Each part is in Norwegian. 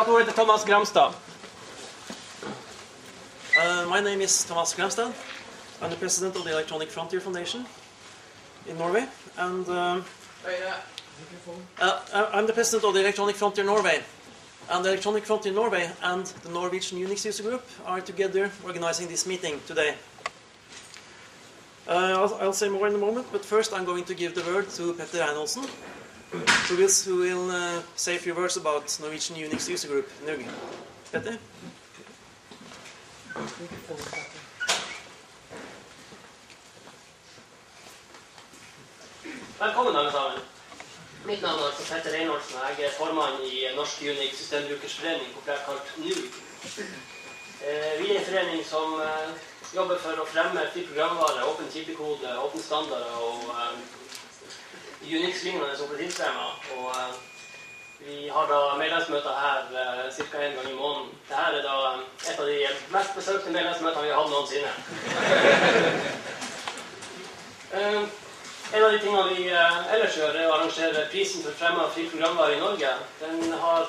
Kurator heter Thomas Gramstad. My name is Thomas Gramstad. I'm the president of the Electronic Frontier Foundation in Norway, and I'm the president of the Electronic Frontier Norway. And the Electronic Frontier Norway and the Norwegian Unix User Group are together organizing this meeting today. I'll say more in a moment, but first I'm going to give the word to Petter Reinholdsen, who will say a few words about Norwegian Unix User Group, NUG. Petter? Velkommen alle sammen. Mitt navn er Petter Reinholdsen, og jeg er formann i Norsk Unix Systembrukersforening, populært kalt NUG. Vi er en forening som jobber for å fremme fri programvare, åpen kildekode, åpne standarder og Unix-lignende operativsystemer. Og vi har da medlemsmøter her ca. en gang i måneden. Dette er da et av de mest besøkte medlemsmøtene vi har hatt noensinne. En av de tingene vi ellers gjør er å arrangere prisen for fremme av fri programvare i Norge. Den har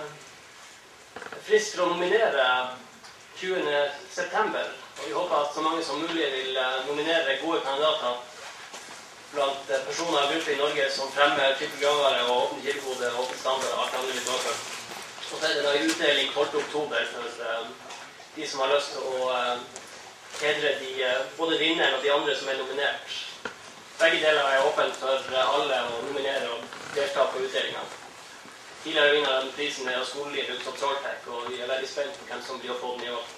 frist for å nominere 20. september, og vi håper at så mange som mulig vil nominere gode kandidater blant personer og grupper i Norge som fremmer fri programvare og åpne kildekode, åpne standard og alt andre litt overfor. Og så er det da en utdeling 12. oktober for de som har lyst til å hedre både vinneren og de andre som er nominert. Begge deler er åpent for alle å nominere og delta på utdelingen. Tidligere vinner den prisen med skoleliv utsatt Trolltech, og vi er veldig spent på hvem som blir å få den i år.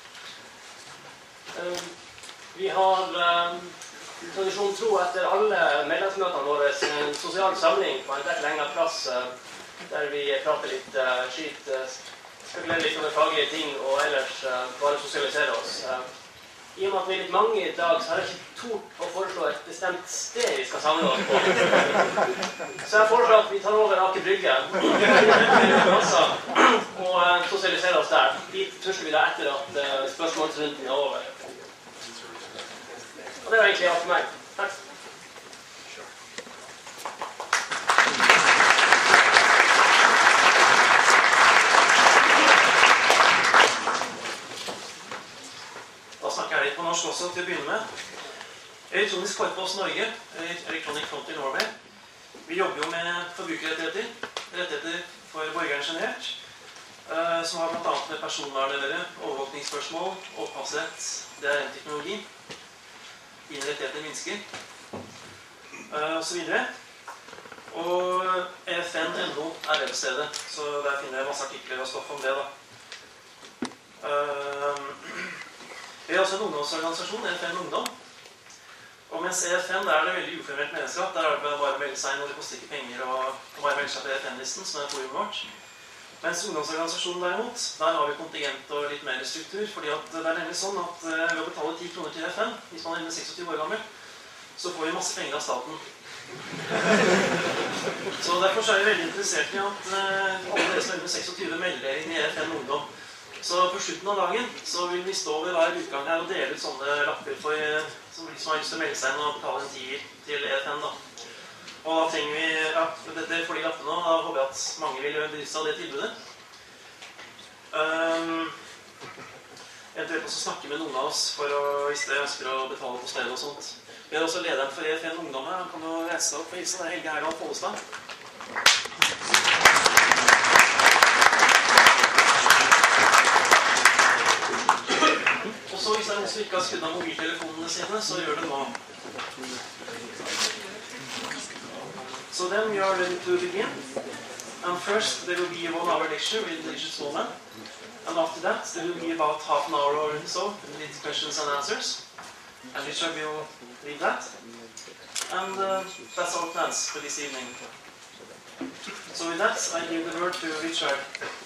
Vi har tradisjon tro etter alle medlemsmøtene våre en sosial samling på en rett lengre plass, der vi prater litt skit, spekulerer litt over faglige ting og ellers bare sosialiserer oss. I og med at vi er litt mange i dag, så har jeg ikke tort å foreslå et bestemt sted vi skal samle oss på. Så jeg foreslår at vi tar over Aker Brygge og sosialiserer oss der. Dit tørster vi da etter at spørsmålsrunden er over. Og det var egentlig alt for meg. Takk. På norsk også til å begynne med. Elektronisk Korpos Norge, Electronic Frontier Norway. Vi jobber jo med forbrukerrettigheter, rettigheter for borgeren generelt, som har blant annet med personvern å gjøre, overvåkningsspørsmål, opphavsrett, det er en teknologi, dine rettigheter minsker, og så videre. Og EFN.no er webstedet, så der finner jeg masse artikler og stoff om det da. Vi har også en ungdomsorganisasjon, EFN Ungdom. Og mens EFN, der er det veldig uformelt medlemskap, der er det bare å melde seg når det koster ikke penger og bare melde seg på EFN-listen, som er forumet vårt. Mens ungdomsorganisasjonen derimot, der har vi kontingent og litt mer struktur, fordi at det er nemlig sånn at ved å betale 10 kroner til EFN, hvis man er under 26 år gammel, så får vi masse penger av staten. Så derfor er vi veldig interessert i at alle dere som er under 26 melder inn i EFN Ungdom. Så på slutten av dagen så vil vi stå ved hver utgang her og dele ut sånne lapper for som har lyst til å melde seg inn og betale en 10 til EFN da. Og da trenger vi, ja, dette får de lappene, og da håper jeg at mange vil benytte seg av det tilbudet. Eventuelt også snakke med noen av oss hvis de ønsker å betale på stedet og sånt. Vi har også lederen for EFN Ungdom her, han kan jo reise opp og hilse, det er Helge Herland Follestad. Og så hvis det er noen som ikke har skrudd av mobiltelefonene sine, så gjør det nå. So then we are ready to begin. And first there will be a 1-hour lecture with Richard Stallman. And after that there will be about half an hour or so with questions and answers. And Richard will lead that. And that's our plans for this evening. So with that, I give the word to Richard.